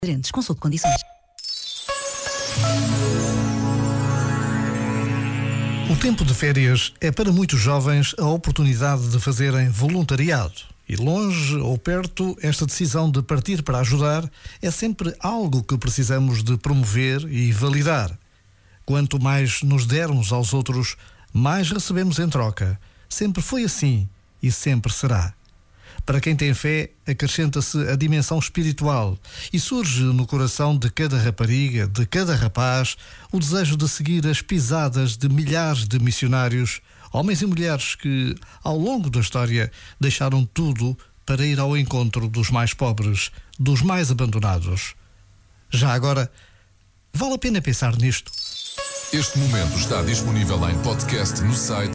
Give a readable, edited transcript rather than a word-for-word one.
Aderentes, consulte condições. O tempo de férias é para muitos jovens a oportunidade de fazerem voluntariado. E longe ou perto, esta decisão de partir para ajudar é sempre algo que precisamos de promover e validar. Quanto mais nos dermos aos outros, mais recebemos em troca. Sempre foi assim e sempre será. Para quem tem fé, acrescenta-se a dimensão espiritual e surge no coração de cada rapariga, de cada rapaz, o desejo de seguir as pisadas de milhares de missionários, homens e mulheres que, ao longo da história, deixaram tudo para ir ao encontro dos mais pobres, dos mais abandonados. Já agora, vale a pena pensar nisto. Este momento está disponível em podcast no site